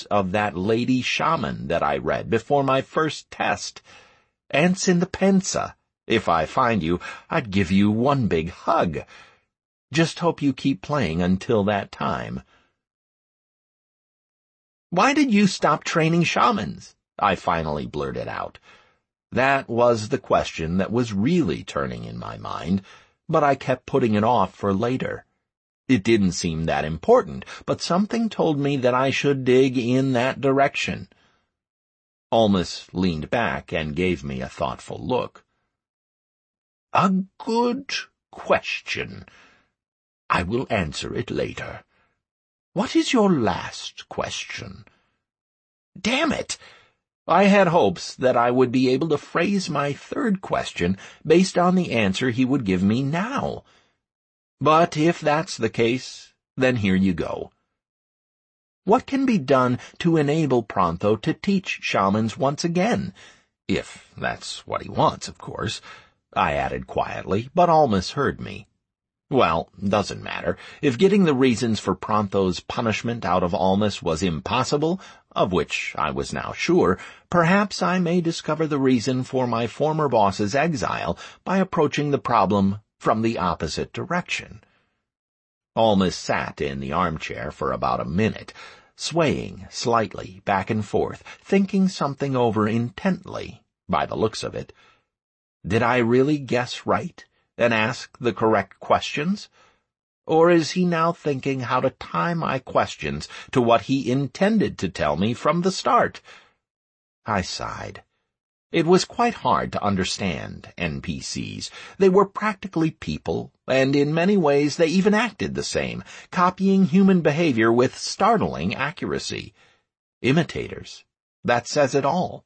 use of that lady shaman that I read before my first test. Ants in the Pensa. If I find you, I'd give you one big hug. Just hope you keep playing until that time." "Why did you stop training shamans?" I finally blurted out. That was the question that was really turning in my mind, but I kept putting it off for later. It didn't seem that important, but something told me that I should dig in that direction. Almus leaned back and gave me a thoughtful look. "A good question. I will answer it later. What is your last question?" Damn it! I had hopes that I would be able to phrase my third question based on the answer he would give me now. But if that's the case, then here you go. What can be done to enable Pronto to teach shamans once again? If that's what he wants, of course, I added quietly, but Almus heard me. Well, doesn't matter. If getting the reasons for Pronto's punishment out of Almus was impossible, of which I was now sure, perhaps I may discover the reason for my former boss's exile by approaching the problem from the opposite direction. Almus sat in the armchair for about a minute, swaying slightly back and forth, thinking something over intently, by the looks of it. Did I really guess right and ask the correct questions? Or is he now thinking how to tie my questions to what he intended to tell me from the start? I sighed. It was quite hard to understand NPCs. They were practically people, and in many ways they even acted the same, copying human behavior with startling accuracy. Imitators. That says it all.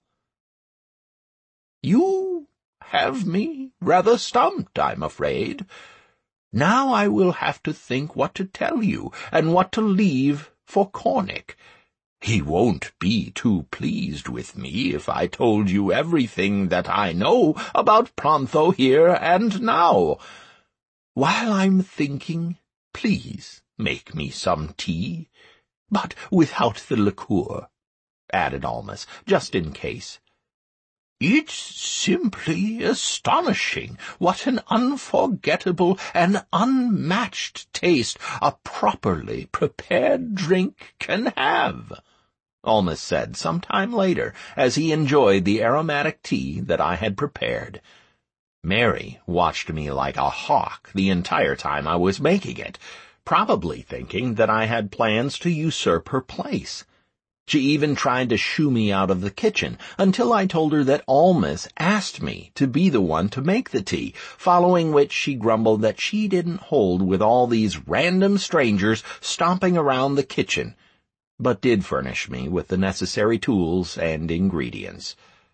"You have me rather stumped, I'm afraid. Now I will have to think what to tell you and what to leave for Cornick. He won't be too pleased with me if I told you everything that I know about Pronto here and now. While I'm thinking, please make me some tea, but without the liqueur," added Almus, just in case. "It's simply astonishing what an unforgettable and unmatched taste a properly prepared drink can have," Almus said some time later, as he enjoyed the aromatic tea that I had prepared. Mary watched me like a hawk the entire time I was making it, probably thinking that I had plans to usurp her place. She even tried to shoo me out of the kitchen until I told her that Almus asked me to be the one to make the tea, following which she grumbled that she didn't hold with all these random strangers stomping around the kitchen, but did furnish me with the necessary tools and ingredients.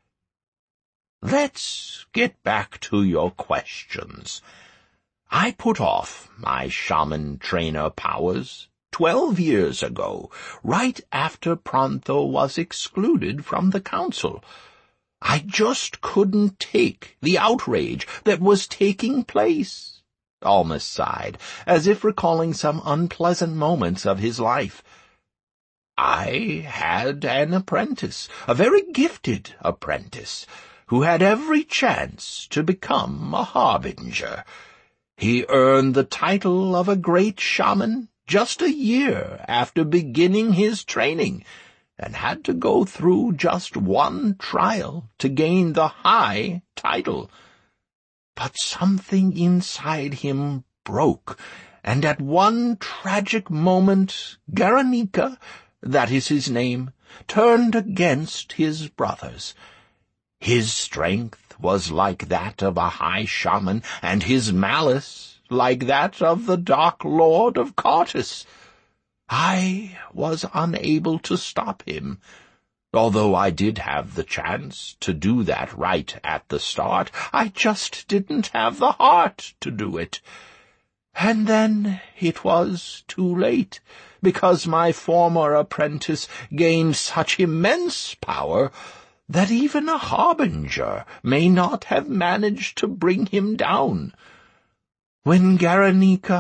"Let's get back to your questions. I put off my shaman trainer powers 12 years ago, right after Pronto was excluded from the council. I just couldn't take the outrage that was taking place." Almus sighed, as if recalling some unpleasant moments of his life. "I had an apprentice, a very gifted apprentice, who had every chance to become a harbinger. He earned the title of a great shaman just a year after beginning his training, and had to go through just one trial to gain the high title. But something inside him broke, and at one tragic moment Garanika, that is his name, turned against his brothers. His strength was like that of a high shaman, and his malice like that of the Dark Lord of Kartus. I was unable to stop him, although I did have the chance to do that right at the start. I just didn't have the heart to do it. And then it was too late, because my former apprentice gained such immense power that even a harbinger may not have managed to bring him down. When Garanika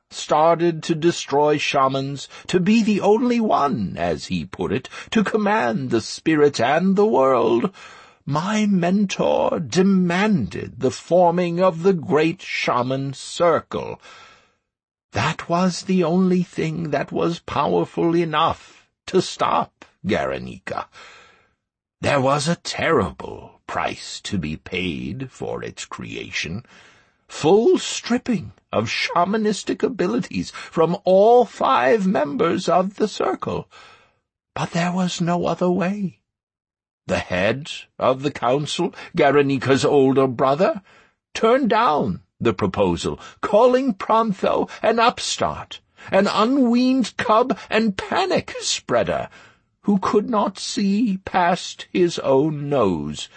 started to destroy shamans, to be the only one, as he put it, to command the spirits and the world, my mentor demanded the forming of the great shaman circle. That was the only thing that was powerful enough to stop Guernica. There was a terrible price to be paid for its creation. Full stripping of shamanistic abilities from all 5 members of the circle. But there was no other way. The head of the council, Guernica's older brother, turned down the proposal, calling Prontho an upstart, an unweaned cub and panic spreader, who could not see past his own nose.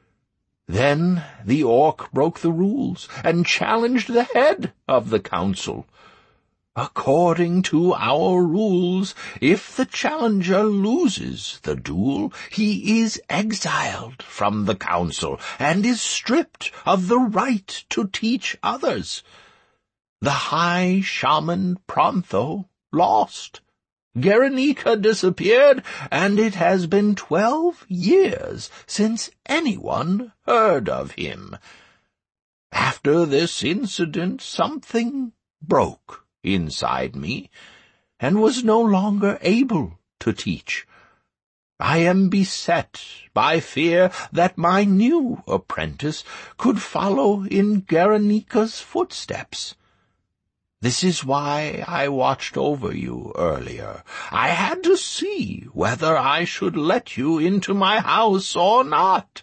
Then the orc broke the rules and challenged the head of the council. According to our rules, if the challenger loses the duel, he is exiled from the council and is stripped of the right to teach others. The high shaman Prontho lost. Guernica disappeared, and it has been 12 years since anyone heard of him. After this incident, something broke inside me, and was no longer able to teach. I am beset by fear that my new apprentice could follow in Guernica's footsteps. This is why I watched over you earlier. I had to see whether I should let you into my house or not.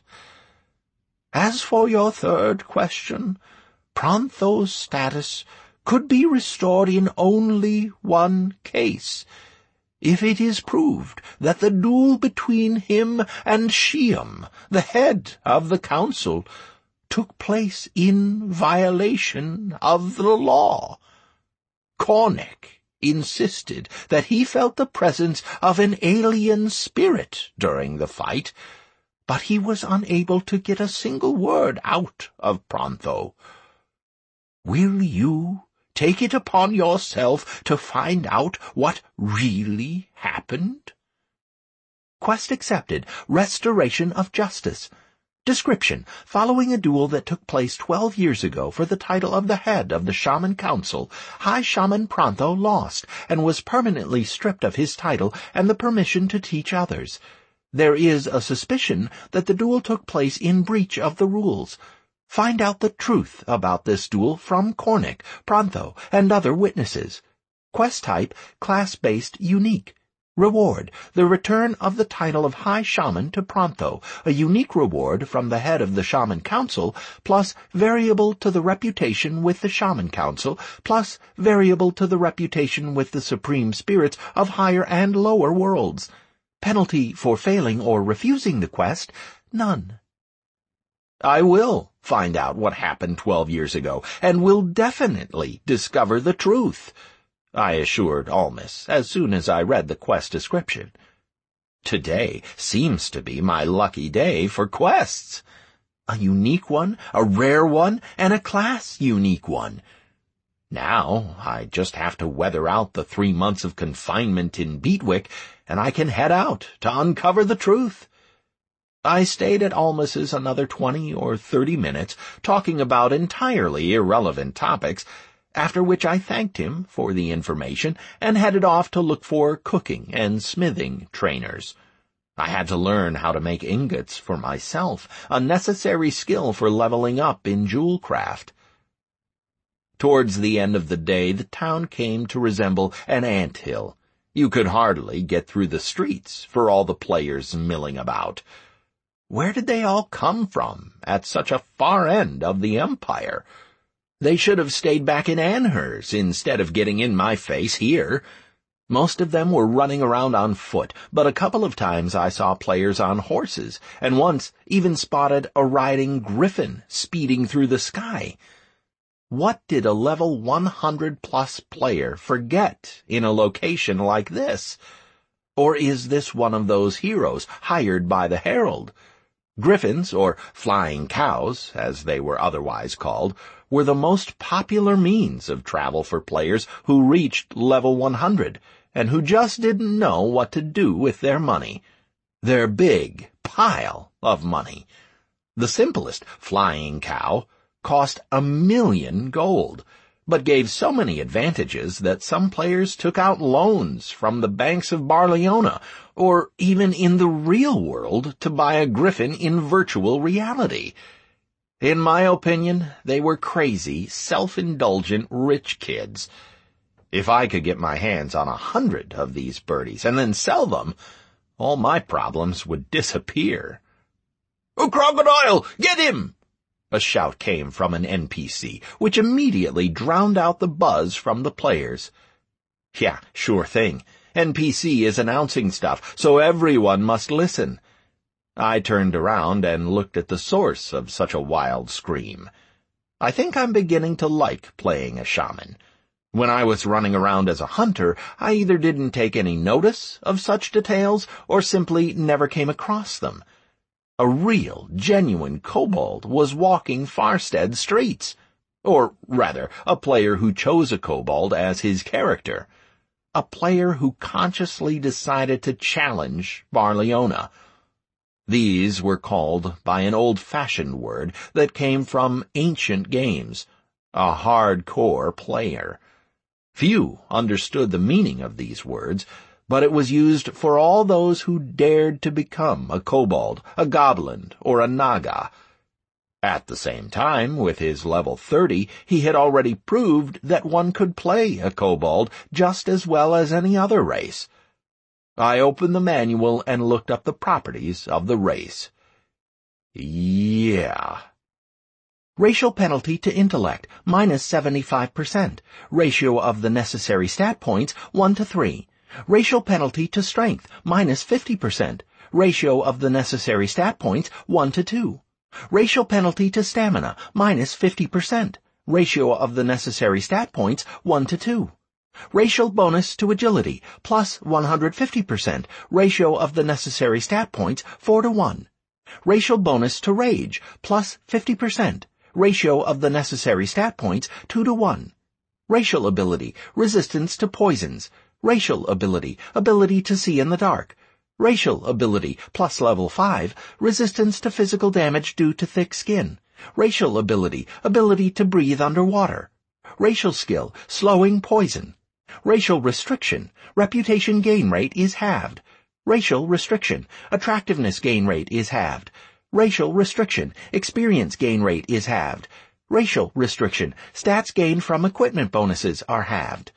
As for your third question, Prontho's status could be restored in only one case, if it is proved that the duel between him and Shiam, the head of the council, took place in violation of the law. Cornic insisted that he felt the presence of an alien spirit during the fight, but he was unable to get a single word out of Prontho. Will you take it upon yourself to find out what really happened? Quest accepted. Restoration of justice. Description: following a duel that took place 12 years ago for the title of the head of the Shaman Council, High Shaman Prontho lost and was permanently stripped of his title and the permission to teach others. There is a suspicion that the duel took place in breach of the rules. Find out the truth about this duel from Cornic, Prontho, and other witnesses. Quest type: class-based unique. Reward: the return of the title of High Shaman to Prontho, a unique reward from the head of the Shaman Council, plus variable to the reputation with the Shaman Council, plus variable to the reputation with the Supreme Spirits of higher and lower worlds. Penalty for failing or refusing the quest: none. I will find out what happened 12 years ago, and will definitely discover the truth, I assured Almus as soon as I read the quest description. Today seems to be my lucky day for quests. A unique one, a rare one, and a class-unique one. Now I just have to weather out the 3 months of confinement in Beatwick, and I can head out to uncover the truth. I stayed at Almus's another 20 or 30 minutes, talking about entirely irrelevant topics, after which I thanked him for the information and headed off to look for cooking and smithing trainers. I had to learn how to make ingots for myself, a necessary skill for leveling up in jewelcraft. Towards the end of the day, the town came to resemble an ant-hill. You could hardly get through the streets for all the players milling about. Where did they all come from at such a far end of the empire? They should have stayed back in Anhurs instead of getting in my face here. Most of them were running around on foot, but a couple of times I saw players on horses, and once even spotted a riding griffin speeding through the sky. What did a level 100-plus player forget in a location like this? Or is this one of those heroes hired by the Herald? Griffins, or flying cows, as they were otherwise called, were the most popular means of travel for players who reached level 100 and who just didn't know what to do with their money. Their big pile of money. The simplest flying cow cost 1,000,000 gold, but gave so many advantages that some players took out loans from the banks of Barleona, or even in the real world to buy a griffin in virtual reality. In my opinion, they were crazy, self-indulgent rich kids. If I could get my hands on 100 of these birdies and then sell them, all my problems would disappear. "A crocodile! Get him!" A shout came from an NPC, which immediately drowned out the buzz from the players. Yeah, sure thing. NPC is announcing stuff, so everyone must listen. I turned around and looked at the source of such a wild scream. I think I'm beginning to like playing a shaman. When I was running around as a hunter, I either didn't take any notice of such details or simply never came across them. A real, genuine kobold was walking Farstead streets. Or, rather, a player who chose a kobold as his character. A player who consciously decided to challenge Barleona. These were called by an old-fashioned word that came from ancient games, a hardcore player. Few understood the meaning of these words, but it was used for all those who dared to become a kobold, a goblin, or a naga. At the same time, with his level 30, he had already proved that one could play a kobold just as well as any other race. I opened the manual and looked up the properties of the race. Yeah. Racial penalty to intellect, minus 75%. Ratio of the necessary stat points, 1 to 3. Racial penalty to strength, minus 50%. Ratio of the necessary stat points, 1 to 2. Racial penalty to stamina, minus 50%. Ratio of the necessary stat points, 1 to 2. Racial bonus to agility, plus 150%. Ratio of the necessary stat points, 4 to 1. Racial bonus to rage, plus 50%. Ratio of the necessary stat points, 2 to 1. Racial ability, resistance to poisons. Racial ability, ability to see in the dark. Racial ability, plus level 5, resistance to physical damage due to thick skin. Racial ability, ability to breathe underwater. Racial skill, slowing poison. Racial restriction, reputation gain rate is halved. Racial restriction, attractiveness gain rate is halved. Racial restriction, experience gain rate is halved. Racial restriction, stats gained from equipment bonuses are halved.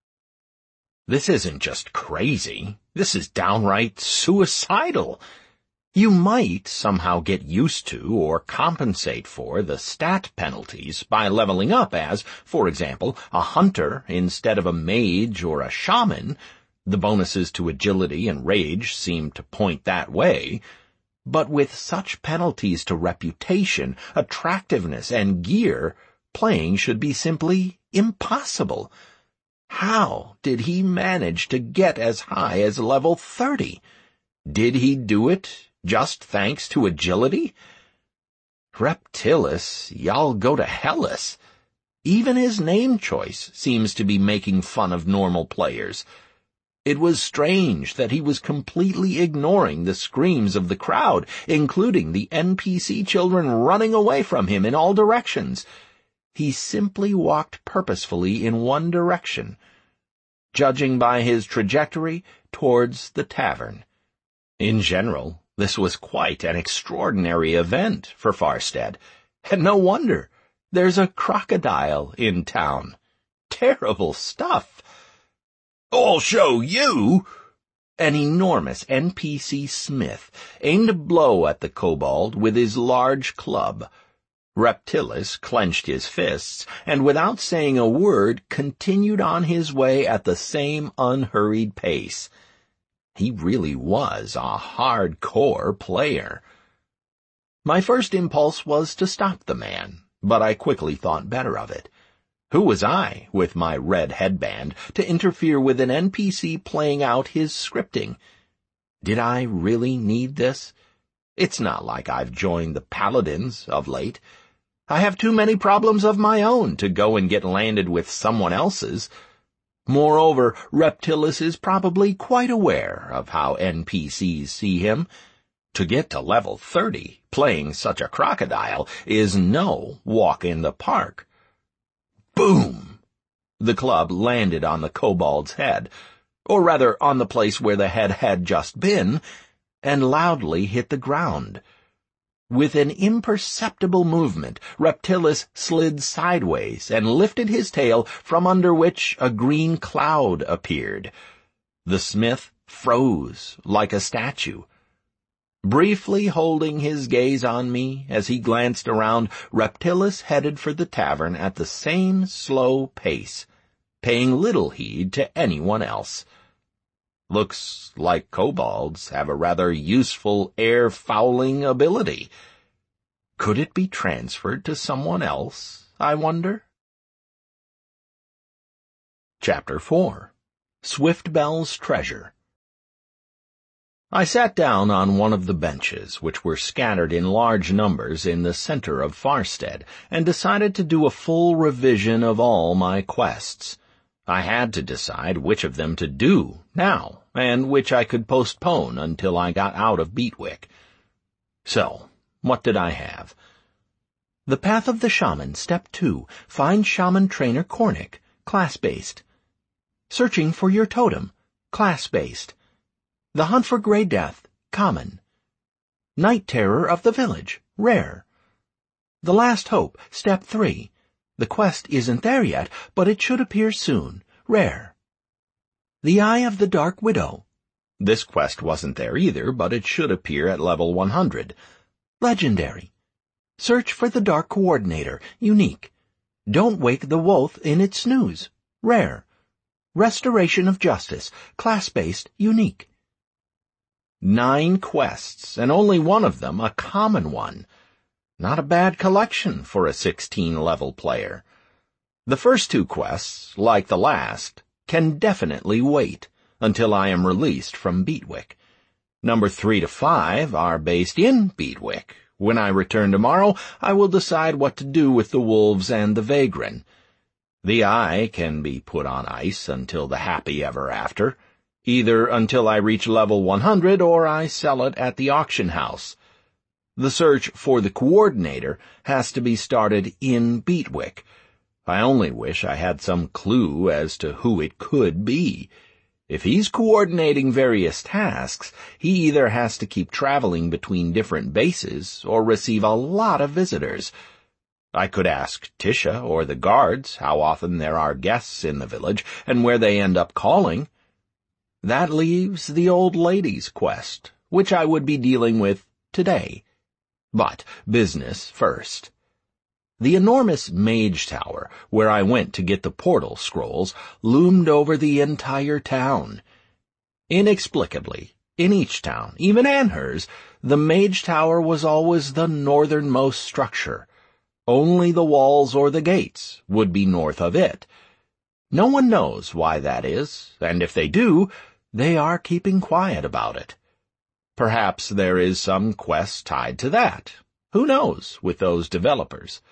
This isn't just crazy. This is downright suicidal. You might somehow get used to or compensate for the stat penalties by leveling up as, for example, a hunter instead of a mage or a shaman. The bonuses to agility and rage seem to point that way. But with such penalties to reputation, attractiveness, and gear, playing should be simply impossible. How did he manage to get as high as level 30? Did he do it just thanks to agility? Reptilis, y'all go to Hellas. Even his name choice seems to be making fun of normal players. It was strange that he was completely ignoring the screams of the crowd, including the NPC children running away from him in all directions. He simply walked purposefully in one direction, judging by his trajectory towards the tavern. In general, this was quite an extraordinary event for Farstead, and no wonder. There's a crocodile in town. Terrible stuff. "I'll show you!" An enormous NPC smith aimed a blow at the kobold with his large club. Reptilis clenched his fists, and without saying a word, continued on his way at the same unhurried pace. He really was a hardcore player. My first impulse was to stop the man, but I quickly thought better of it. Who was I, with my red headband, to interfere with an NPC playing out his scripting? Did I really need this? It's not like I've joined the Paladins of late. I have too many problems of my own to go and get landed with someone else's. Moreover, Reptilis is probably quite aware of how NPCs see him. To get to level 30, playing such a crocodile, is no walk in the park. Boom! The club landed on the kobold's head, or rather on the place where the head had just been, and loudly hit the ground. With an imperceptible movement, Reptilis slid sideways and lifted his tail, from under which a green cloud appeared. The smith froze like a statue. Briefly holding his gaze on me as he glanced around, Reptilis headed for the tavern at the same slow pace, paying little heed to anyone else. Looks like kobolds have a rather useful air-fouling ability. Could it be transferred to someone else, I wonder? Chapter 4. Swiftbell's Treasure. I sat down on one of the benches, which were scattered in large numbers in the center of Farstead, and decided to do a full revision of all my quests. I had to decide which of them to do now, and which I could postpone until I got out of Beatwick. So, what did I have? The Path of the Shaman, Step 2. Find Shaman Trainer Cornic, class-based. Searching for your totem, class-based. The Hunt for Grey Death, common. Night Terror of the Village, rare. The Last Hope, Step 3. The quest isn't there yet, but it should appear soon, rare. The Eye of the Dark Widow. This quest wasn't there either, but it should appear at level 100. Legendary. Search for the Dark Coordinator, unique. Don't wake the wolf in its snooze, rare. Restoration of Justice, class-based, unique. 9 quests, and only one of them a common one. Not a bad collection for a 16-level player. The first 2 quests, like the last, can definitely wait until I am released from Beatwick. Number 3 to 5 are based in Beatwick. When I return tomorrow, I will decide what to do with the wolves and the vagrant. The Eye can be put on ice until the happy ever after, either until I reach level 100 or I sell it at the auction house. The search for the Coordinator has to be started in Beatwick. I only wish I had some clue as to who it could be. If he's coordinating various tasks, he either has to keep traveling between different bases or receive a lot of visitors. I could ask Tisha or the guards how often there are guests in the village and where they end up calling. That leaves the old lady's quest, which I would be dealing with today. But business first. The enormous Mage Tower, where I went to get the portal scrolls, loomed over the entire town. Inexplicably, in each town, even Anhurst, the Mage Tower was always the northernmost structure. Only the walls or the gates would be north of it. No one knows why that is, and if they do, they are keeping quiet about it. Perhaps there is some quest tied to that. Who knows with those developers?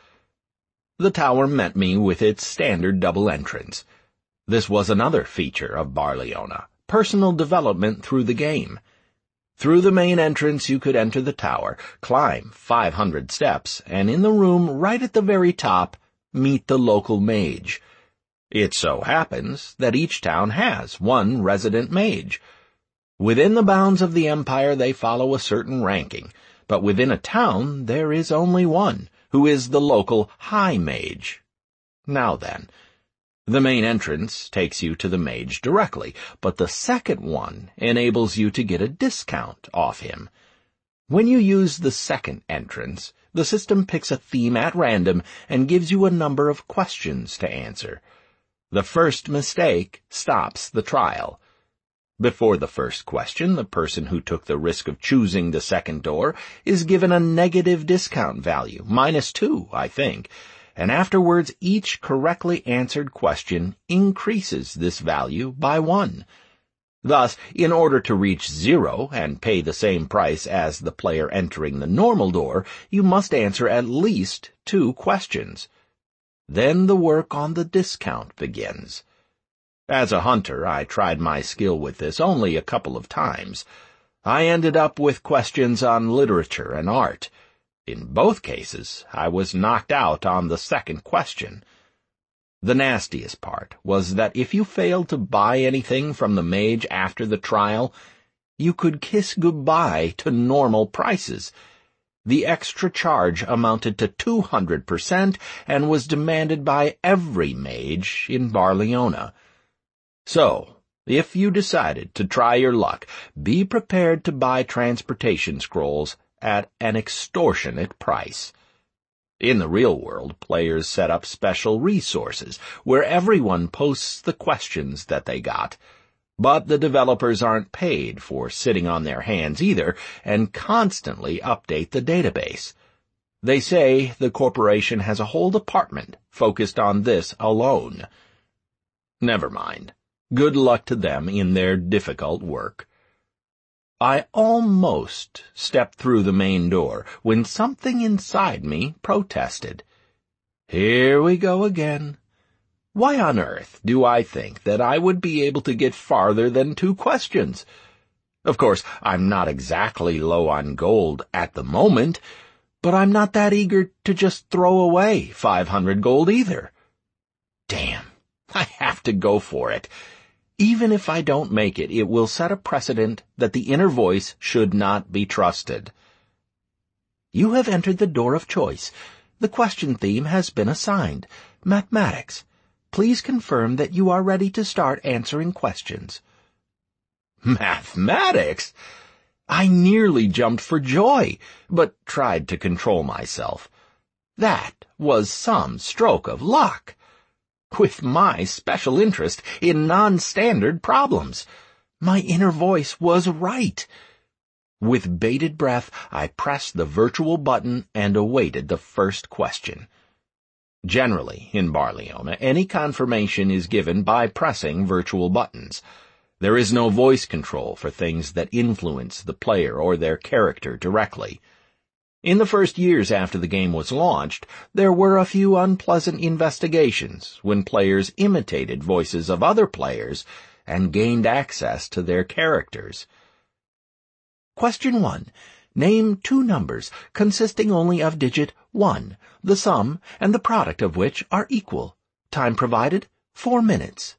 The tower met me with its standard double entrance. This was another feature of Barleona, personal development through the game. Through the main entrance you could enter the tower, climb 500 steps, and in the room right at the very top, meet the local mage. It so happens that each town has one resident mage. Within the bounds of the Empire they follow a certain ranking, but within a town there is only one, who is the local High Mage. Now then, the main entrance takes you to the mage directly, but the second one enables you to get a discount off him. When you use the second entrance, the system picks a theme at random and gives you a number of questions to answer. The first mistake stops the trial. Before the first question, the person who took the risk of choosing the second door is given a negative discount value, -2, I think, and afterwards each correctly answered question increases this value by 1. Thus, in order to reach 0 and pay the same price as the player entering the normal door, you must answer at least 2 questions. Then the work on the discount begins. As a hunter, I tried my skill with this only a couple of times. I ended up with questions on literature and art. In both cases, I was knocked out on the second question. The nastiest part was that if you failed to buy anything from the mage after the trial, you could kiss goodbye to normal prices. The extra charge amounted to 200% and was demanded by every mage in Barliona. So, if you decided to try your luck, be prepared to buy transportation scrolls at an extortionate price. In the real world, players set up special resources where everyone posts the questions that they got. But the developers aren't paid for sitting on their hands either and constantly update the database. They say the corporation has a whole department focused on this alone. Never mind. Good luck to them in their difficult work. I almost stepped through the main door when something inside me protested. Here we go again. Why on earth do I think that I would be able to get farther than 2 questions? Of course, I'm not exactly low on gold at the moment, but I'm not that eager to just throw away 500 gold either. Damn, I have to go for it. Even if I don't make it, it will set a precedent that the inner voice should not be trusted. You have entered the door of choice. The question theme has been assigned. Mathematics. Please confirm that you are ready to start answering questions. Mathematics? I nearly jumped for joy, but tried to control myself. That was some stroke of luck. With my special interest in non-standard problems, my inner voice was right. With bated breath, I pressed the virtual button and awaited the first question. Generally, in Barliona, any confirmation is given by pressing virtual buttons. There is no voice control for things that influence the player or their character directly. In the first years after the game was launched, there were a few unpleasant investigations when players imitated voices of other players and gained access to their characters. Question 1. Name 2 numbers consisting only of digit 1, the sum and the product of which are equal. Time provided, 4 minutes.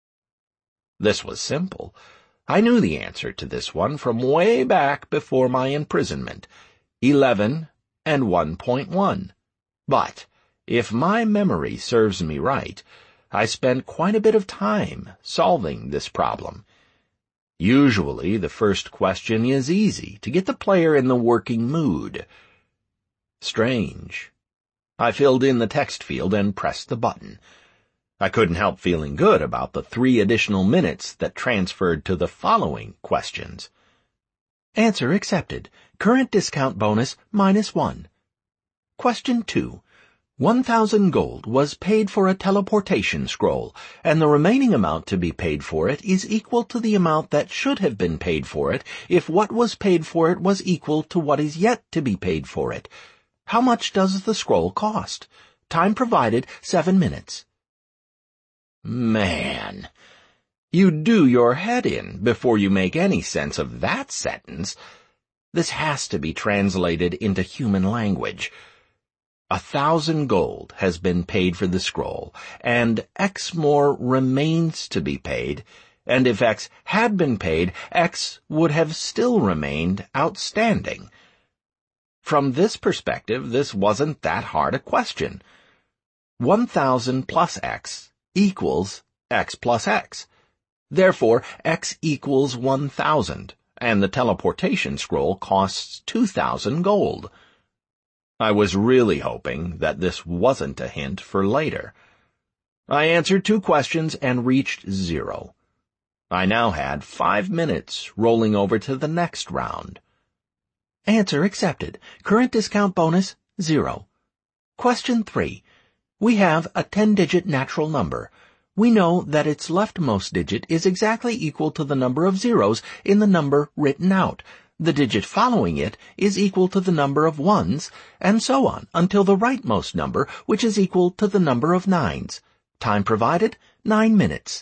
This was simple. I knew the answer to this one from way back before my imprisonment. 11 and 1.1. But, if my memory serves me right, I spent quite a bit of time solving this problem. Usually, the first question is easy to get the player in the working mood. Strange. I filled in the text field and pressed the button. I couldn't help feeling good about the 3 additional minutes that transferred to the following questions. Answer accepted. Current discount bonus -1. Question 2. 1,000 gold was paid for a teleportation scroll, and the remaining amount to be paid for it is equal to the amount that should have been paid for it if what was paid for it was equal to what is yet to be paid for it. How much does the scroll cost? Time provided, 7 minutes. Man, you do your head in before you make any sense of that sentence. This has to be translated into human language. 1,000 gold has been paid for the scroll, and X more remains to be paid, and if X had been paid, X would have still remained outstanding. From this perspective, this wasn't that hard a question. 1,000 plus X equals X plus X. Therefore, X equals 1,000, and the teleportation scroll costs 2,000 gold. I was really hoping that this wasn't a hint for later. I answered 2 questions and reached 0. I now had 5 minutes rolling over to the next round. Answer accepted. Current discount bonus, 0. Question 3. We have a 10-digit natural number. we know that its leftmost digit is exactly equal to the number of zeros in the number written out. The digit following it is equal to the number of ones, and so on, until the rightmost number, which is equal to the number of nines. Time provided, 9 minutes.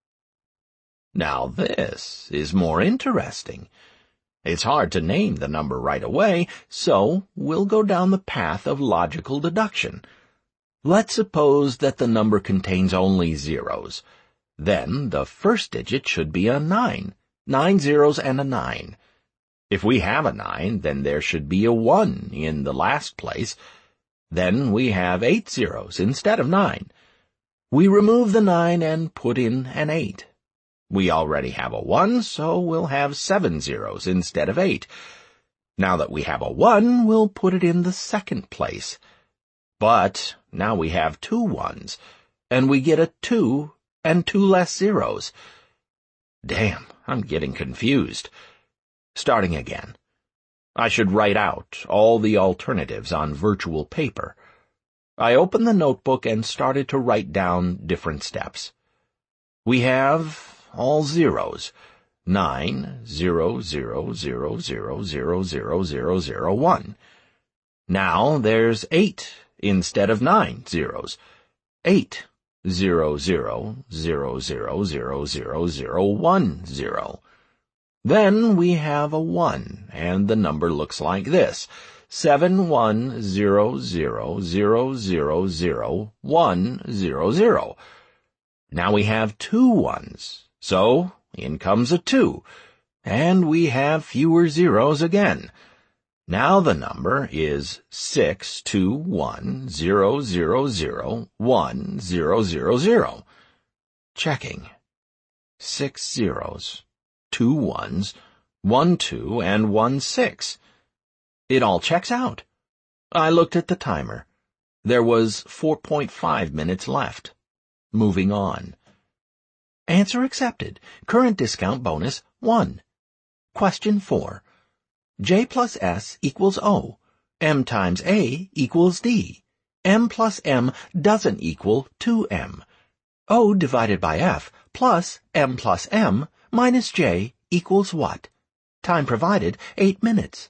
Now this is more interesting. It's hard to name the number right away, so we'll go down the path of logical deduction. Let's suppose that the number contains only zeros. Then the first digit should be a 9. 9 zeros and a 9. If we have a 9, then there should be a 1 in the last place. Then we have 8 zeros instead of 9. We remove the 9 and put in an 8. We already have a 1, so we'll have 7 zeros instead of 8. Now that we have a 1, we'll put it in the second place. But now we have 2 ones, and we get a 2 and 2 less zeros. Damn, I'm getting confused. Starting again. I should write out all the alternatives on virtual paper. I opened the notebook and started to write down different steps. We have all zeros. 9, 0, 0, 0, 0, 0, 0, 0, 0, 1. Now there's 8 instead of 9 zeros. 8, 0, 0, 0, 0, 0, 0, 0, 1, 0. Then we have a 1, and the number looks like this. 7, 1, 0, 0, 0, 0, 0, 1, 0, 0. Now we have 2 ones, so in comes a 2, and we have fewer zeros again. Now the number is 6, 2, 1, 0, 0, 0, 1, 0, 0, 0. Checking. 6 zeros. 2 ones, 1 2, and 1 6. It all checks out. I looked at the timer. There was 4.5 minutes left. Moving on. Answer accepted. Current discount bonus 1. Question 4. J plus S equals O. M times A equals D. M plus M doesn't equal 2M. O divided by F plus M plus M minus J equals what? Time provided, 8 minutes.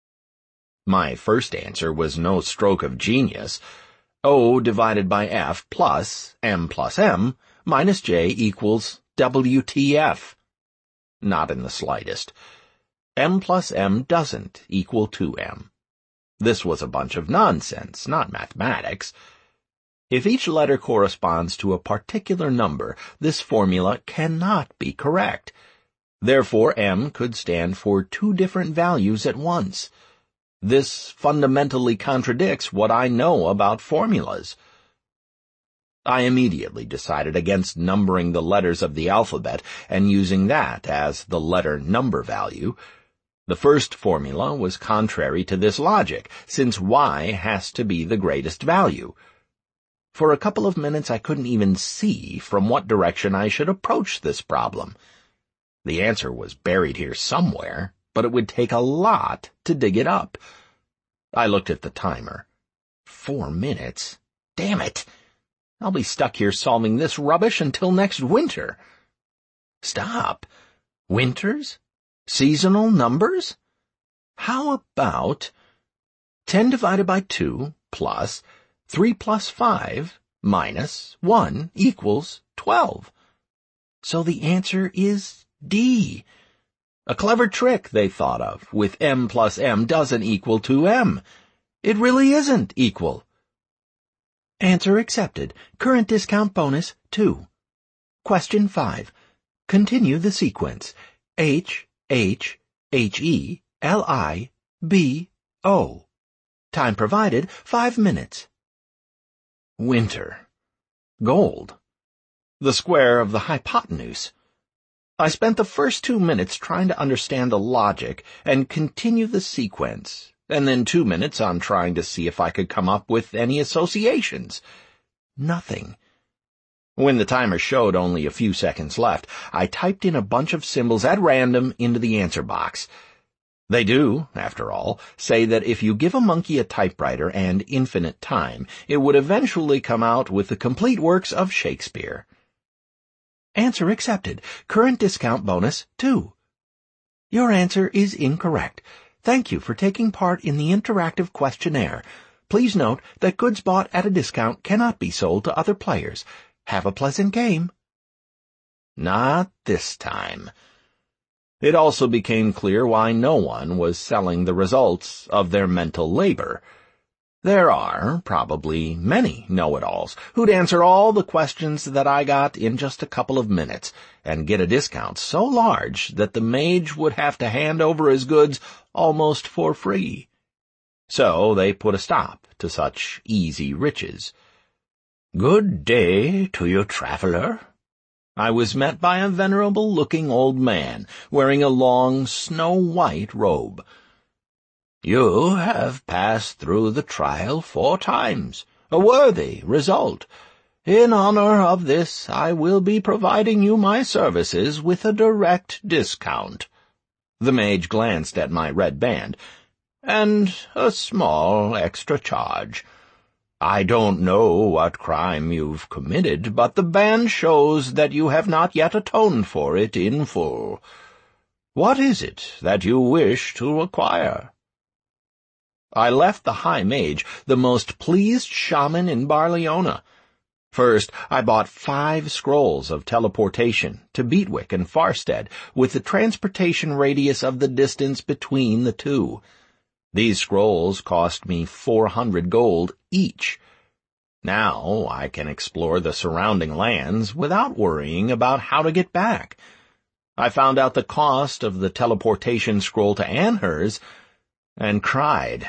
My first answer was no stroke of genius. O divided by F plus M minus J equals WTF. Not in the slightest. M plus M doesn't equal 2M. This was a bunch of nonsense, not mathematics. If each letter corresponds to a particular number, this formula cannot be correct. Therefore, M could stand for 2 different values at once. This fundamentally contradicts what I know about formulas. I immediately decided against numbering the letters of the alphabet and using that as the letter number value. The first formula was contrary to this logic, since Y has to be the greatest value. For a couple of minutes I couldn't even see from what direction I should approach this problem. The answer was buried here somewhere, but it would take a lot to dig it up. I looked at the timer. 4 minutes? Damn it! I'll be stuck here solving this rubbish until next winter. Stop. Winters? Seasonal numbers? How about 10 divided by 2 plus 3 plus 5 minus 1 equals 12. So the answer is D. A clever trick they thought of, with M plus M doesn't equal 2M. It really isn't equal. Answer accepted. Current discount bonus 2. Question 5. Continue the sequence. H, H, H-E, L-I, B, O. Time provided, 5 minutes. Winter. Gold. The square of the hypotenuse. I spent the first 2 minutes trying to understand the logic and continue the sequence, and then 2 minutes on trying to see if I could come up with any associations. Nothing. When the timer showed only a few seconds left, I typed in a bunch of symbols at random into the answer box. They do, after all, say that if you give a monkey a typewriter and infinite time, it would eventually come out with the complete works of Shakespeare. Answer accepted. Current discount bonus, 2. Your answer is incorrect. Thank you for taking part in the interactive questionnaire. Please note that goods bought at a discount cannot be sold to other players. Have a pleasant game. Not this time. It also became clear why no one was selling the results of their mental labor. There are probably many know-it-alls who'd answer all the questions that I got in just a couple of minutes and get a discount so large that the mage would have to hand over his goods almost for free. So they put a stop to such easy riches. "Good day to you, traveler." I was met by a venerable-looking old man wearing a long, snow-white robe. "You have passed through the trial 4 times, a worthy result. In honor of this, I will be providing you my services with a direct discount." The mage glanced at my red band. "And a small extra charge. I don't know what crime you've committed, but the band shows that you have not yet atoned for it in full. What is it that you wish to acquire?" I left the High Mage the most pleased shaman in Barliona. First, I bought 5 scrolls of teleportation to Beatwick and Farstead, with the transportation radius of the distance between the two. These scrolls cost me 400 gold each. Now I can explore the surrounding lands without worrying about how to get back. I found out the cost of the teleportation scroll to Anhurs and cried.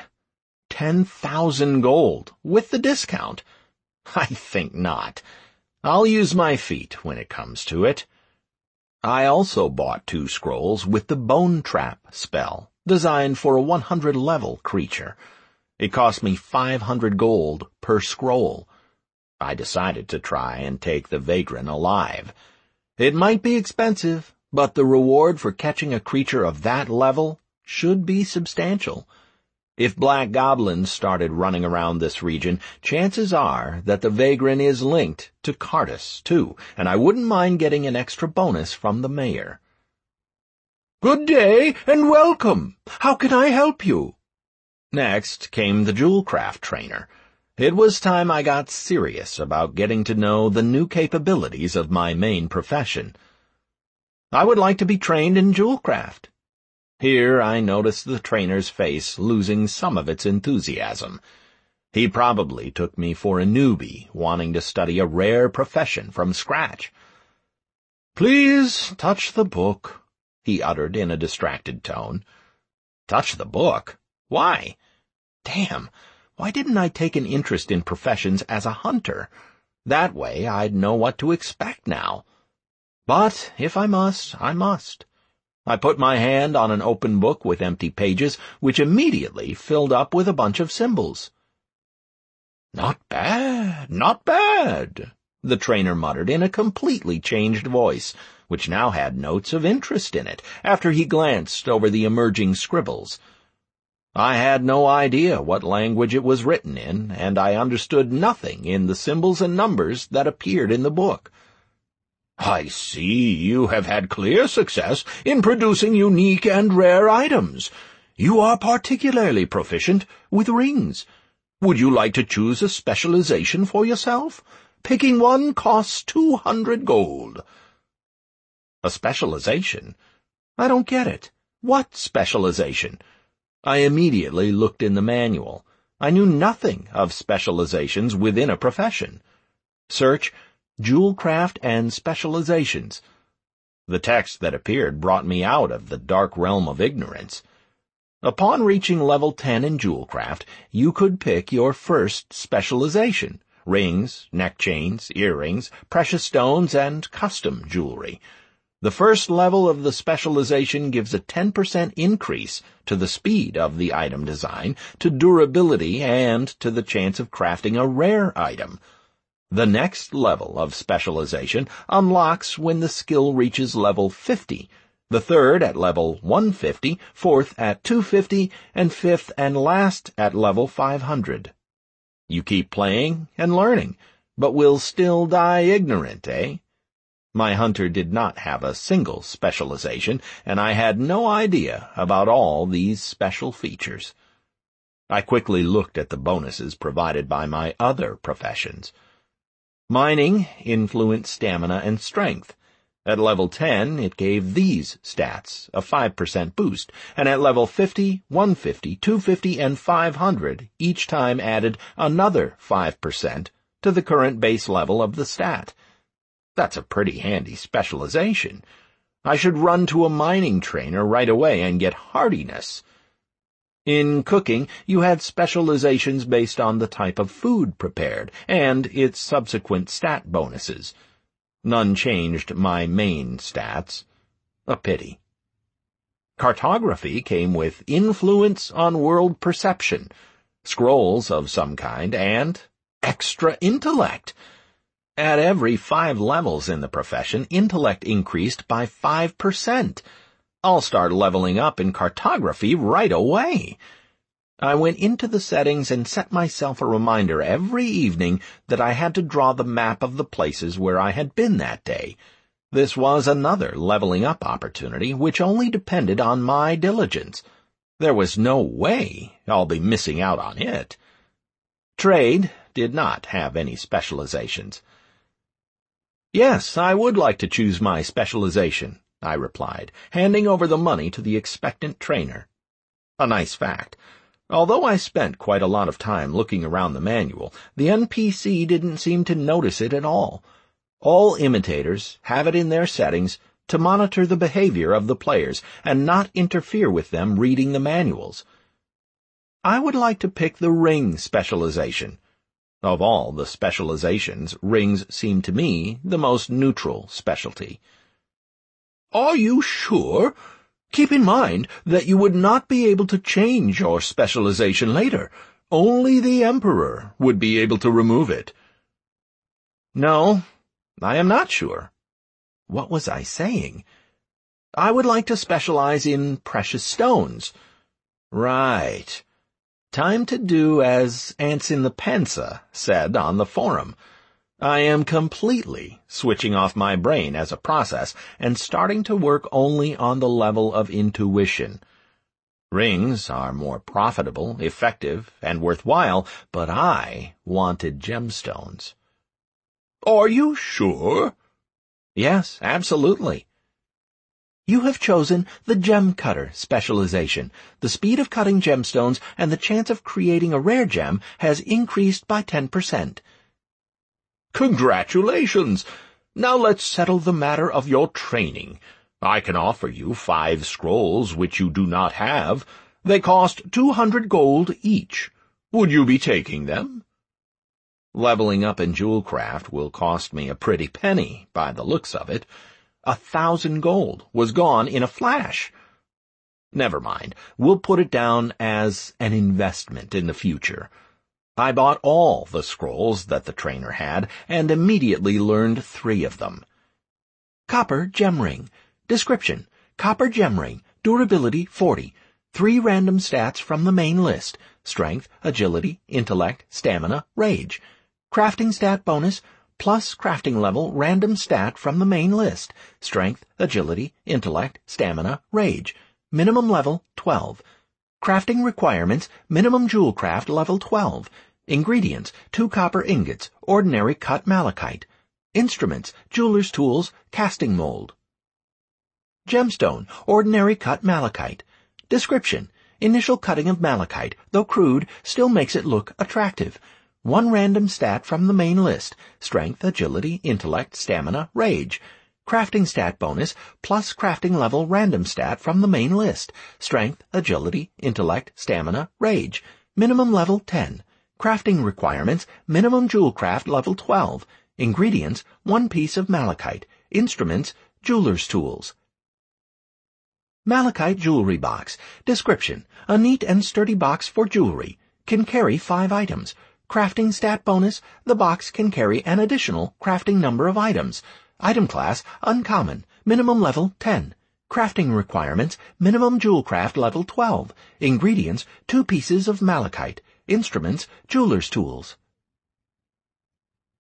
10,000 gold, with the discount. I think not. I'll use my feet when it comes to it. I also bought 2 scrolls with the Bone Trap spell, designed for a 100-level creature. It cost me 500 gold per scroll. I decided to try and take the vagrant alive. It might be expensive, but the reward for catching a creature of that level should be substantial. If black goblins started running around this region, chances are that the vagrant is linked to Cardus, too, and I wouldn't mind getting an extra bonus from the mayor. "Good day, and welcome. How can I help you?" Next came the Jewelcraft trainer. It was time I got serious about getting to know the new capabilities of my main profession. "I would like to be trained in Jewelcraft." Here I noticed the trainer's face losing some of its enthusiasm. He probably took me for a newbie wanting to study a rare profession from scratch. "Please touch the book," he uttered in a distracted tone. Touch the book? Why? Damn, why didn't I take an interest in professions as a hunter? That way I'd know what to expect now. But if I must, I must. I put my hand on an open book with empty pages, which immediately filled up with a bunch of symbols. "Not bad, not bad," the trainer muttered in a completely changed voice, which now had notes of interest in it, after he glanced over the emerging scribbles. I had no idea what language it was written in, and I understood nothing in the symbols and numbers that appeared in the book. "I see you have had clear success in producing unique and rare items. You are particularly proficient with rings. Would you like to choose a specialization for yourself? Picking one costs 200 gold. A specialization? I don't get it. What specialization? I immediately looked in the manual. I knew nothing of specializations within a profession. Search Jewelcraft and Specializations. The text that appeared brought me out of the dark realm of ignorance. Upon reaching level 10 in Jewelcraft, you could pick your first specialization: rings, neck chains, earrings, precious stones, and custom jewelry. The first level of the specialization gives a 10% increase to the speed of the item design, to durability, and to the chance of crafting a rare item. The next level of specialization unlocks when the skill reaches level 50, the third at level 150, fourth at 250, and fifth and last at level 500. You keep playing and learning, but will still die ignorant, eh? My hunter did not have a single specialization, and I had no idea about all these special features. I quickly looked at the bonuses provided by my other professions. Mining influenced stamina and strength. At level 10, it gave these stats, a 5% boost, and at level 50, 150, 250, and 500, each time added another 5% to the current base level of the stat. That's a pretty handy specialization. I should run to a mining trainer right away and get hardiness. In cooking, you had specializations based on the type of food prepared and its subsequent stat bonuses. None changed my main stats. A pity. Cartography came with influence on world perception, scrolls of some kind, and extra intellect. At every 5 levels in the profession, intellect increased by 5%. I'll start leveling up in cartography right away. I went into the settings and set myself a reminder every evening that I had to draw the map of the places where I had been that day. This was another leveling up opportunity which only depended on my diligence. There was no way I'll be missing out on it. Trade did not have any specializations. "Yes, I would like to choose my specialization," I replied, handing over the money to the expectant trainer. A nice fact. Although I spent quite a lot of time looking around the manual, the NPC didn't seem to notice it at all. All imitators have it in their settings to monitor the behavior of the players and not interfere with them reading the manuals. I would like to pick the ring specialization. Of all the specializations, rings seem to me the most neutral specialty. "Are you sure? Keep in mind that you would not be able to change your specialization later. Only the Emperor would be able to remove it." "No, I am not sure." What was I saying? "I would like to specialize in precious stones." Right. Time to do as Ants in the Pensa said on the forum. I am completely switching off my brain as a process and starting to work only on the level of intuition. Rings are more profitable, effective, and worthwhile, but I wanted gemstones. "Are you sure?" "Yes, absolutely." "You have chosen the Gem Cutter specialization. The speed of cutting gemstones and the chance of creating a rare gem has increased by 10%. "Congratulations! Now let's settle the matter of your training. I can offer you 5 scrolls which you do not have. They cost 200 gold each. Would you be taking them?" Leveling up in jewelcraft will cost me a pretty penny, by the looks of it. 1,000 gold was gone in a flash. Never mind, we'll put it down as an investment in the future. I bought all the scrolls that the trainer had and immediately learned 3 of them. Copper Gem Ring. Description: Copper Gem Ring. Durability 40. 3 random stats from the main list: Strength, Agility, Intellect, Stamina, Rage. Crafting stat bonus: plus crafting level random stat from the main list: Strength, Agility, Intellect, Stamina, Rage. Minimum level 12. Crafting requirements: minimum jewelcraft level 12. Ingredients: 2 copper ingots, ordinary cut malachite. Instruments: jeweler's tools, casting mold. Gemstone: ordinary cut malachite. Description: initial cutting of malachite, though crude, still makes it look attractive. 1 random stat from the main list: Strength, Agility, Intellect, Stamina, Rage. Crafting stat bonus, plus crafting level random stat from the main list: Strength, Agility, Intellect, Stamina, Rage. Minimum level 10. Crafting requirements: minimum jewelcraft level 12. Ingredients: 1 piece of malachite. Instruments: jeweler's tools. Malachite Jewelry Box. Description: a neat and sturdy box for jewelry. Can carry 5 items. Crafting stat bonus: the box can carry an additional crafting number of items. Item class: uncommon. Minimum level 10. Crafting requirements: minimum jewelcraft level 12. Ingredients: 2 pieces of malachite. Instruments: jeweler's tools.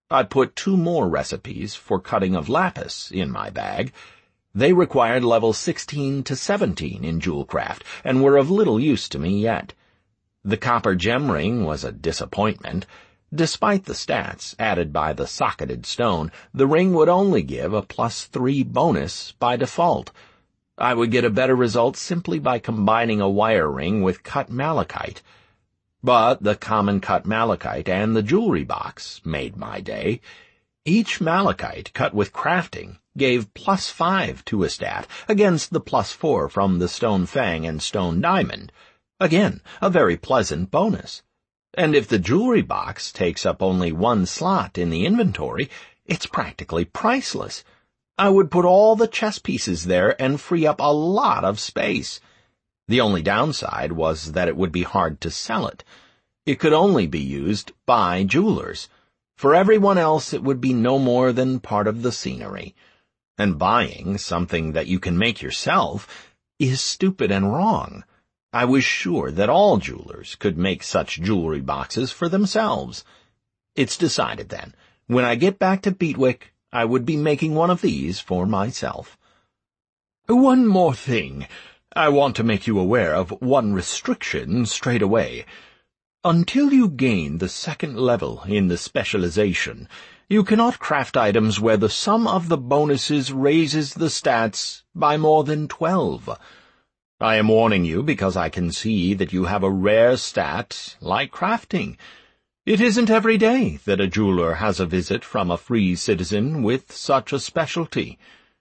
I put 2 more recipes for cutting of lapis in my bag. They required level 16 to 17 in Jewelcraft, and were of little use to me yet. The copper gem ring was a disappointment. Despite the stats added by the socketed stone, the ring would only give a +3 bonus by default. I would get a better result simply by combining a wire ring with cut malachite. But the common cut malachite and the jewelry box made my day. Each malachite cut with crafting gave +5 to a stat against the +4 from the stone fang and stone diamond. Again, a very pleasant bonus. And if the jewelry box takes up only 1 slot in the inventory, it's practically priceless. I would put all the chess pieces there and free up a lot of space. The only downside was that it would be hard to sell it. It could only be used by jewelers. For everyone else, it would be no more than part of the scenery. And buying something that you can make yourself is stupid and wrong. I was sure that all jewelers could make such jewelry boxes for themselves. It's decided then. When I get back to Beatwick, I would be making one of these for myself. One more thing. I want to make you aware of one restriction straight away. Until you gain the 2nd level in the specialization, you cannot craft items where the sum of the bonuses raises the stats by more than 12. I am warning you because I can see that you have a rare stat like crafting. It isn't every day that a jeweler has a visit from a free citizen with such a specialty.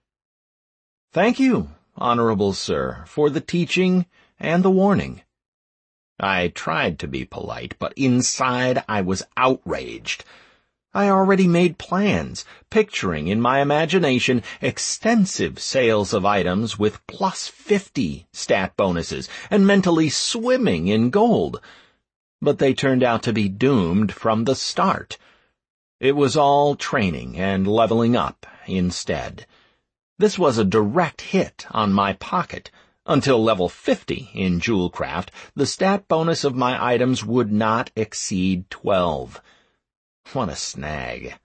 Thank you, Honorable Sir, for the teaching and the warning. I tried to be polite, but inside I was outraged. I already made plans, picturing in my imagination extensive sales of items with +50 stat bonuses, and mentally swimming in gold. But they turned out to be doomed from the start. It was all training and leveling up instead. This was a direct hit on my pocket. Until level 50 in Jewelcraft, the stat bonus of my items would not exceed 12. What a snag.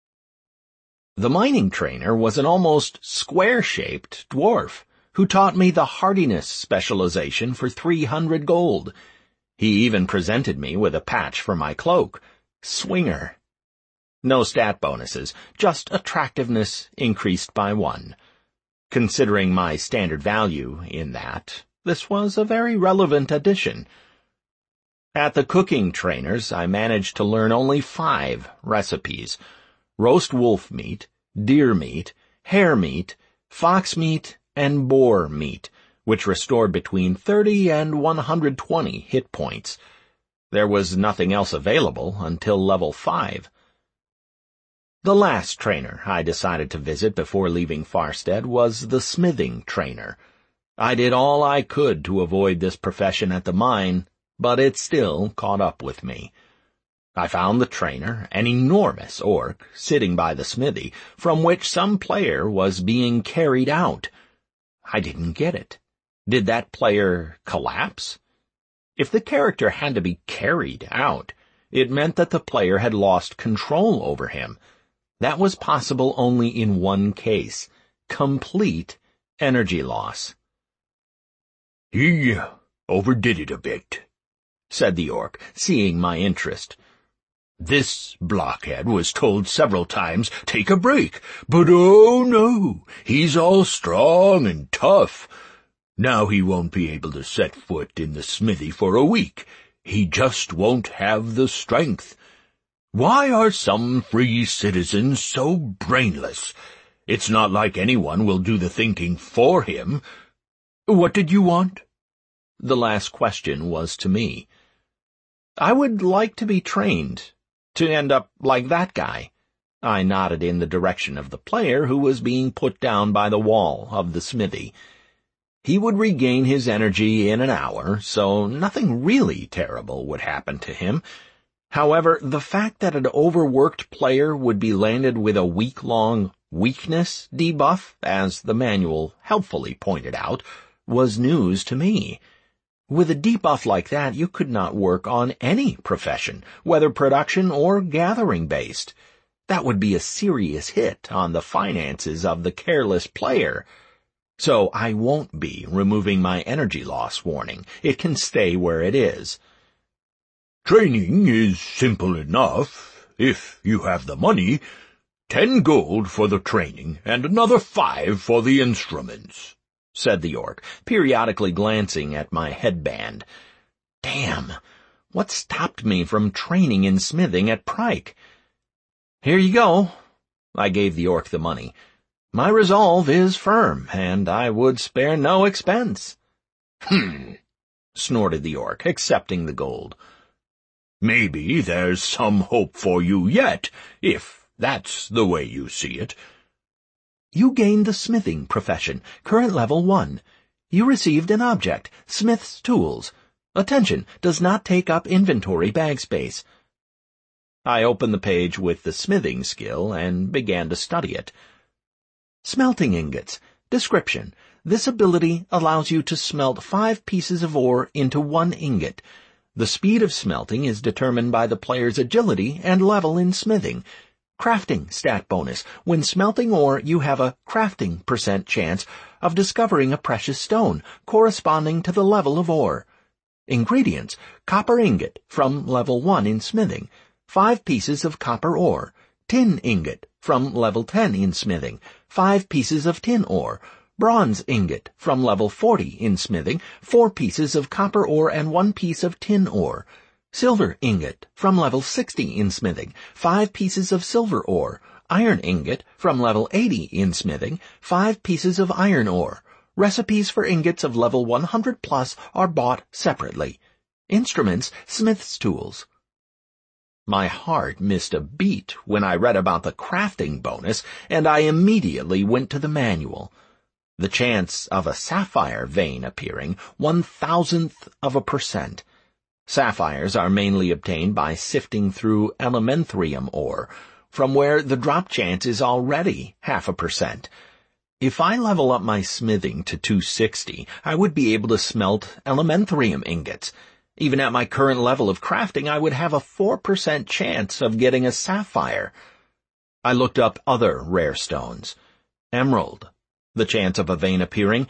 The mining trainer was an almost square-shaped dwarf who taught me the hardiness specialization for 300 gold. He even presented me with a patch for my cloak. Swinger. No stat bonuses, just attractiveness increased by 1. Considering my standard value in that, this was a very relevant addition. At the cooking trainers, I managed to learn only 5 recipes: roast wolf meat, deer meat, hare meat, fox meat, and boar meat, which restored between 30 and 120 hit points. There was nothing else available until level 5. The last trainer I decided to visit before leaving Farstead was the smithing trainer. I did all I could to avoid this profession at the mine, but it still caught up with me. I found the trainer, an enormous orc, sitting by the smithy, from which some player was being carried out. I didn't get it. Did that player collapse? If the character had to be carried out, it meant that the player had lost control over him. That was possible only in one case: complete energy loss. "He overdid it a bit," said the orc, seeing my interest. "This blockhead was told several times, take a break, but oh no, he's all strong and tough. Now he won't be able to set foot in the smithy for a week. He just won't have the strength. Why are some free citizens so brainless? It's not like anyone will do the thinking for him. What did you want?" The last question was to me. I would like to be trained, to end up like that guy. I nodded in the direction of the player who was being put down by the wall of the smithy. He would regain his energy in an hour, so nothing really terrible would happen to him. However, the fact that an overworked player would be landed with a week-long weakness debuff, as the manual helpfully pointed out, was news to me. With a debuff like that, you could not work on any profession, whether production or gathering-based. That would be a serious hit on the finances of the careless player. So I won't be removing my energy loss warning. It can stay where it is. Training is simple enough, if you have the money. 10 gold for the training, and another 5 for the instruments, said the orc, periodically glancing at my headband. Damn! What stopped me from training in smithing at Pryke? Here you go. I gave the orc the money. My resolve is firm, and I would spare no expense. Snorted the orc, accepting the gold. Maybe there's some hope for you yet, if that's the way you see it. You gained the smithing profession, current level 1. You received an object, smith's tools. Attention, does not take up inventory bag space. I opened the page with the smithing skill and began to study it. Smelting ingots. Description. This ability allows you to smelt 5 pieces of ore into 1 ingot. The speed of smelting is determined by the player's agility and level in smithing. Crafting stat bonus. When smelting ore, you have a crafting % chance of discovering a precious stone corresponding to the level of ore. Ingredients. Copper ingot from level 1 in smithing. 5 pieces of copper ore. Tin ingot from level 10 in smithing. 5 pieces of tin ore. Bronze ingot from level 40 in smithing. 4 pieces of copper ore and 1 piece of tin ore. Silver ingot from level 60 in smithing. 5 pieces of silver ore. Iron ingot from level 80 in smithing. 5 pieces of iron ore. Recipes for ingots of level 100 plus are bought separately. Instruments, smith's tools. My heart missed a beat when I read about the crafting bonus, and I immediately went to the manual. The chance of a sapphire vein appearing, 0.001%. Sapphires are mainly obtained by sifting through elementhrium ore, from where the drop chance is already 0.5%. If I level up my smithing to 260, I would be able to smelt elementhrium ingots. Even at my current level of crafting, I would have a 4% chance of getting a sapphire. I looked up other rare stones. Emerald. The chance of a vein appearing,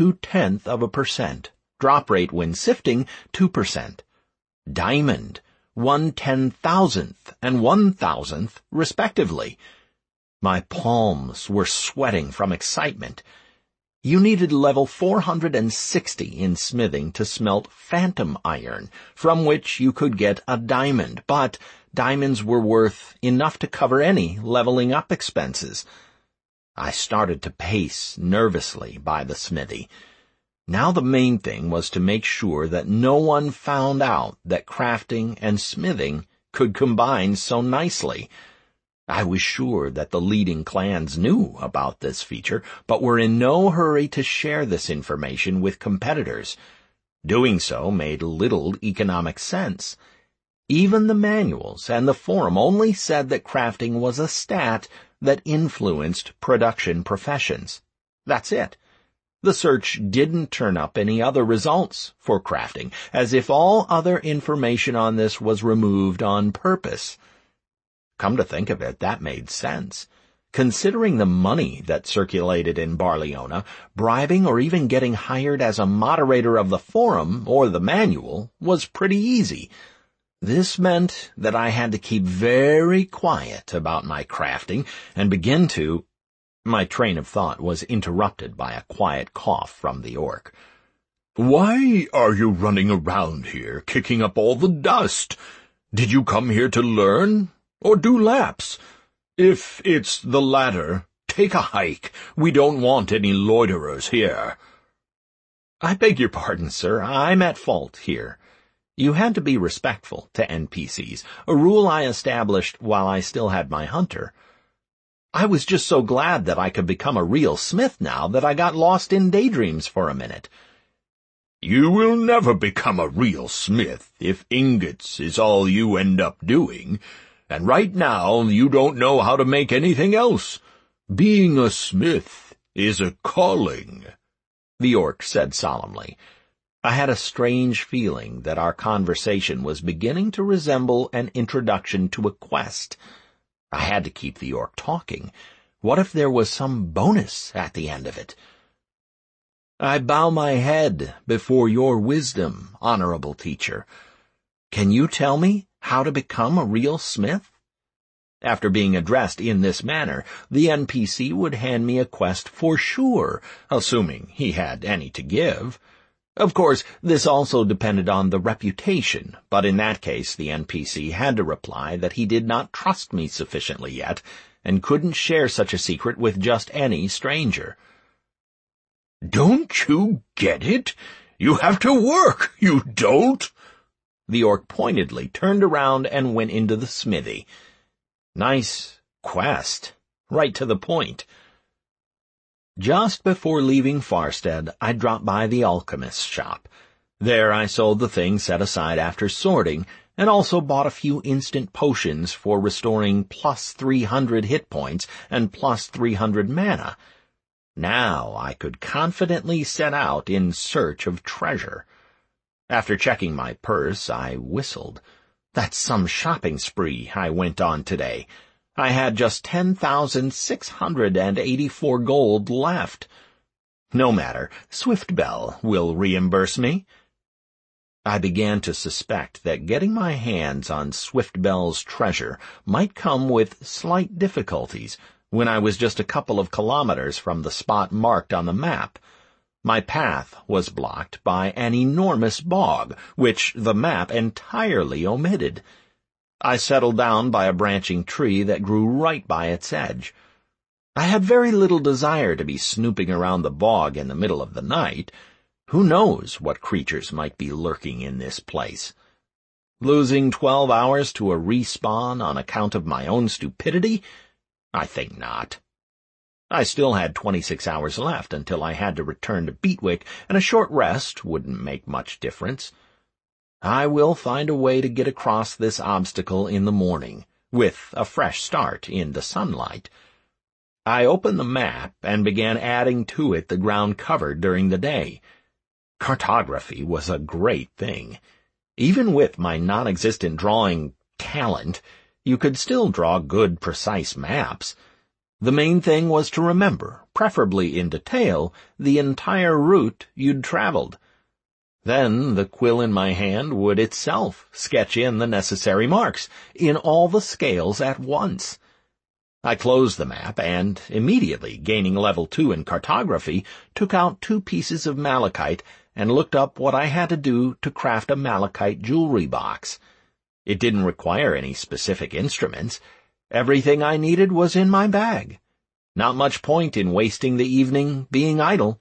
0.2%. Drop rate when sifting, 2%. Diamond. 1/10,000th and 1,000th, respectively. My palms were sweating from excitement. You needed level 460 in smithing to smelt phantom iron, from which you could get a diamond, but diamonds were worth enough to cover any leveling up expenses. I started to pace nervously by the smithy. Now the main thing was to make sure that no one found out that crafting and smithing could combine so nicely. I was sure that the leading clans knew about this feature, but were in no hurry to share this information with competitors. Doing so made little economic sense. Even the manuals and the forum only said that crafting was a stat that influenced production professions. That's it. The search didn't turn up any other results for crafting, as if all other information on this was removed on purpose. Come to think of it, that made sense. Considering the money that circulated in Barleona, bribing or even getting hired as a moderator of the forum or the manual was pretty easy. This meant that I had to keep very quiet about my crafting and begin to— My train of thought was interrupted by a quiet cough from the orc. "Why are you running around here, kicking up all the dust? Did you come here to learn, or do laps? If it's the latter, take a hike. We don't want any loiterers here." I beg your pardon, sir. I'm at fault here. You had to be respectful to NPCs, a rule I established while I still had my hunter. I was just so glad that I could become a real smith now that I got lost in daydreams for a minute. "You will never become a real smith if ingots is all you end up doing, and right now you don't know how to make anything else. Being a smith is a calling," the orc said solemnly. I had a strange feeling that our conversation was beginning to resemble an introduction to a quest. I had to keep the orc talking. What if there was some bonus at the end of it? I bow my head before your wisdom, honorable teacher. Can you tell me how to become a real smith? After being addressed in this manner, the NPC would hand me a quest for sure, assuming he had any to give. Of course, this also depended on the reputation, but in that case the NPC had to reply that he did not trust me sufficiently yet, and couldn't share such a secret with just any stranger. Don't you get it? You have to work, you dolt! The orc pointedly turned around and went into the smithy. Nice quest. Right to the point. Just before leaving Farstead, I dropped by the alchemist's shop. There I sold the things set aside after sorting, and also bought a few instant potions for restoring plus 300 hit points and plus 300 mana. Now I could confidently set out in search of treasure. After checking my purse, I whistled. That's some shopping spree I went on today. I had just 10,684 gold left. No matter, Swiftbell will reimburse me. I began to suspect that getting my hands on Swiftbell's treasure might come with slight difficulties when I was just a couple of kilometers from the spot marked on the map. My path was blocked by an enormous bog, which the map entirely omitted. I settled down by a branching tree that grew right by its edge. I had very little desire to be snooping around the bog in the middle of the night. Who knows what creatures might be lurking in this place? Losing 12 hours to a respawn on account of my own stupidity? I think not. I still had 26 hours left until I had to return to Beatwick, and a short rest wouldn't make much difference. I will find a way to get across this obstacle in the morning, with a fresh start in the sunlight. I opened the map and began adding to it the ground covered during the day. Cartography was a great thing. Even with my non-existent drawing talent, you could still draw good, precise maps. The main thing was to remember, preferably in detail, the entire route you'd traveled. Then the quill in my hand would itself sketch in the necessary marks, in all the scales at once. I closed the map and, immediately gaining level 2 in cartography, took out 2 pieces of malachite and looked up what I had to do to craft a malachite jewelry box. It didn't require any specific instruments. Everything I needed was in my bag. Not much point in wasting the evening being idle.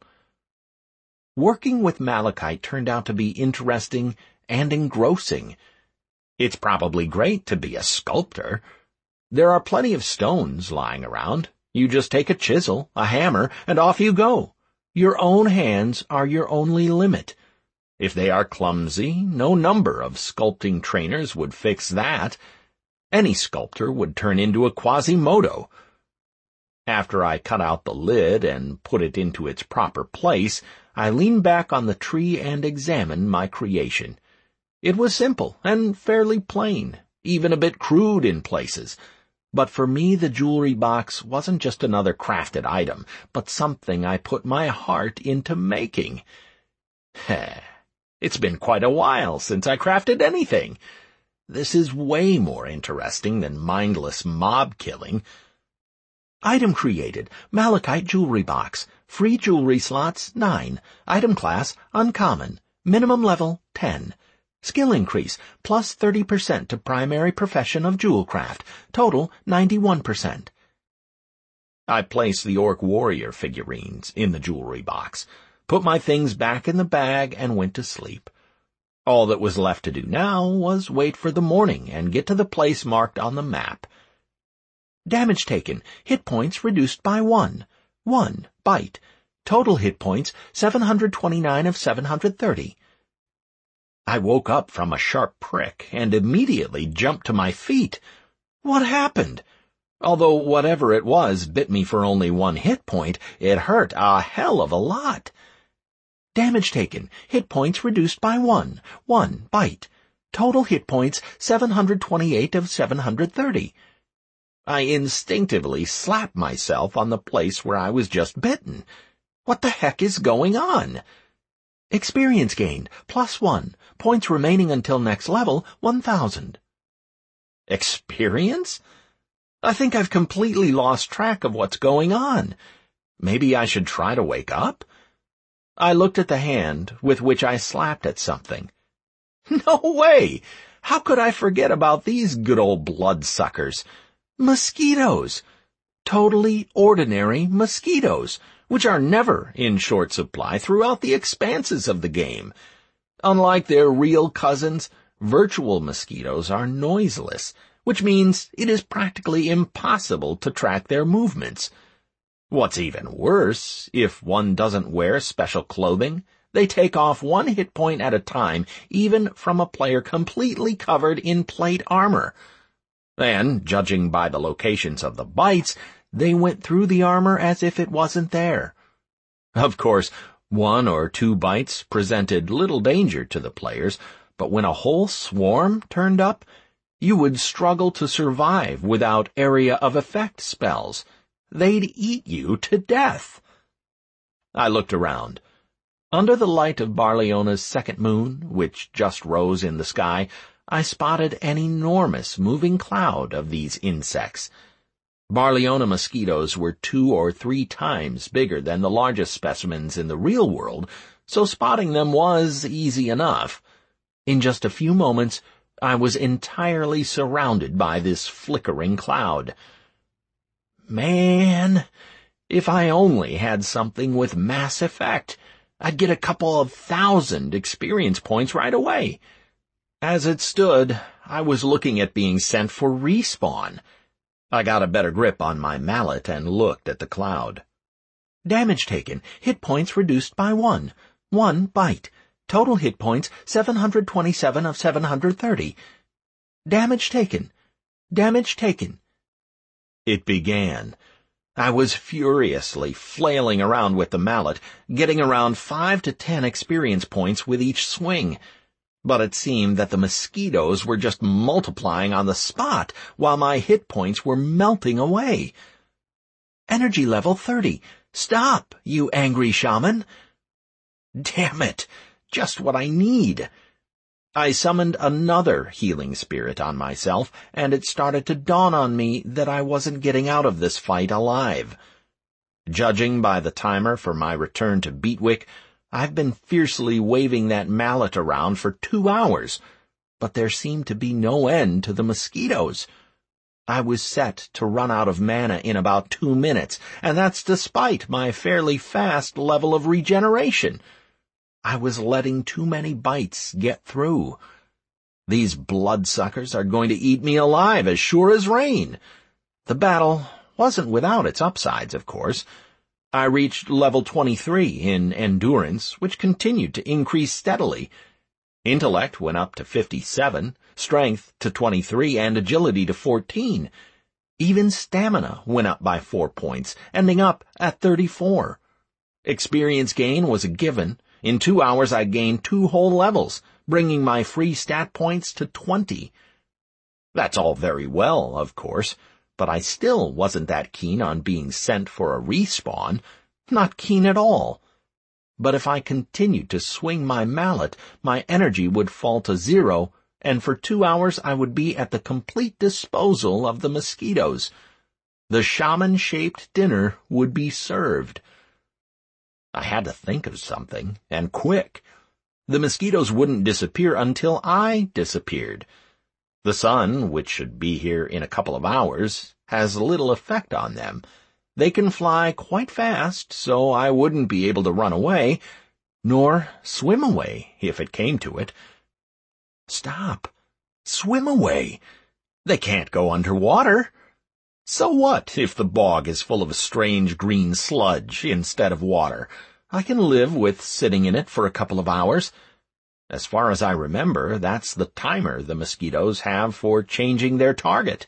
Working with malachite turned out to be interesting and engrossing. It's probably great to be a sculptor. There are plenty of stones lying around. You just take a chisel, a hammer, and off you go. Your own hands are your only limit. If they are clumsy, no number of sculpting trainers would fix that. Any sculptor would turn into a Quasimodo. After I cut out the lid and put it into its proper place, I leaned back on the tree and examined my creation. It was simple and fairly plain, even a bit crude in places. But for me the jewelry box wasn't just another crafted item, but something I put my heart into making. It's been quite a while since I crafted anything. This is way more interesting than mindless mob killing. Item created, malachite jewelry box, free jewelry slots 9, item class uncommon, minimum level 10. Skill increase, plus 30% to primary profession of jewelcraft, total 91%. I placed the orc warrior figurines in the jewelry box, put my things back in the bag, and went to sleep. All that was left to do now was wait for the morning and get to the place marked on the map. Damage taken, hit points reduced by 1. 1, bite. Total hit points, 729 of 730. I woke up from a sharp prick and immediately jumped to my feet. What happened? Although whatever it was bit me for only 1 hit point, it hurt a hell of a lot. Damage taken, hit points reduced by 1. 1, bite. Total hit points, 728 of 730. I instinctively slapped myself on the place where I was just bitten. What the heck is going on? Experience gained, +1. Points remaining until next level, 1,000. Experience? I think I've completely lost track of what's going on. Maybe I should try to wake up? I looked at the hand with which I slapped at something. No way! How could I forget about these good old bloodsuckers? Mosquitoes! Totally ordinary mosquitoes, which are never in short supply throughout the expanses of the game. Unlike their real cousins, virtual mosquitoes are noiseless, which means it is practically impossible to track their movements. What's even worse, if one doesn't wear special clothing, they take off 1 hit point at a time, even from a player completely covered in plate armor. And, judging by the locations of the bites, they went through the armor as if it wasn't there. Of course, 1 or 2 bites presented little danger to the players, but when a whole swarm turned up, you would struggle to survive without area of effect spells. They'd eat you to death. I looked around. Under the light of Barleona's second moon, which just rose in the sky, I spotted an enormous moving cloud of these insects. Barleona mosquitoes were 2 or 3 times bigger than the largest specimens in the real world, so spotting them was easy enough. In just a few moments, I was entirely surrounded by this flickering cloud. Man, if I only had something with mass effect, I'd get a couple of 1,000 experience points right away. As it stood, I was looking at being sent for respawn. I got a better grip on my mallet and looked at the cloud. Damage taken. Hit points reduced by 1. 1 bite. Total hit points 727 of 730. Damage taken. Damage taken. It began. I was furiously flailing around with the mallet, getting around 5 to 10 experience points with each swing. But it seemed that the mosquitoes were just multiplying on the spot, while my hit points were melting away. Energy level 30. Stop, you angry shaman! Damn it! Just what I need. I summoned another healing spirit on myself, and it started to dawn on me that I wasn't getting out of this fight alive. Judging by the timer for my return to Beatwick, I've been fiercely waving that mallet around for 2 hours, but there seemed to be no end to the mosquitoes. I was set to run out of mana in about 2 minutes, and that's despite my fairly fast level of regeneration. I was letting too many bites get through. These bloodsuckers are going to eat me alive as sure as rain. The battle wasn't without its upsides, of course. I reached level 23 in endurance, which continued to increase steadily. Intellect went up to 57, strength to 23, and agility to 14. Even stamina went up by 4 points, ending up at 34. Experience gain was a given. In 2 hours I gained 2 whole levels, bringing my free stat points to 20. That's all very well, of course, but I still wasn't that keen on being sent for a respawn. Not keen at all. But if I continued to swing my mallet, my energy would fall to 0, and for 2 hours I would be at the complete disposal of the mosquitoes. The shaman-shaped dinner would be served. I had to think of something, and quick. The mosquitoes wouldn't disappear until I disappeared. The sun, which should be here in a couple of hours, has little effect on them. They can fly quite fast, so I wouldn't be able to run away, nor swim away if it came to it. Stop. Swim away. They can't go underwater. So what if the bog is full of strange green sludge instead of water? I can live with sitting in it for a couple of hours. As far as I remember, that's the timer the mosquitoes have for changing their target.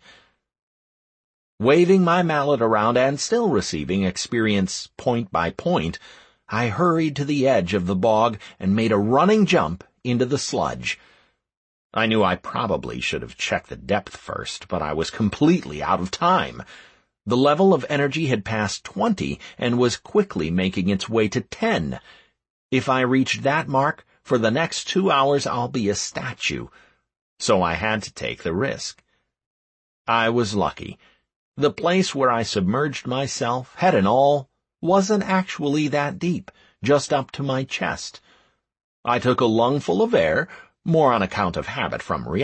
Waving my mallet around and still receiving experience point by point, I hurried to the edge of the bog and made a running jump into the sludge. I knew I probably should have checked the depth first, but I was completely out of time. The level of energy had passed 20 and was quickly making its way to 10. If I reached that mark, for the next 2 hours I'll be a statue. So I had to take the risk. I was lucky. The place where I submerged myself, head and all, wasn't actually that deep, just up to my chest. I took a lungful of air, more on account of habit from reality.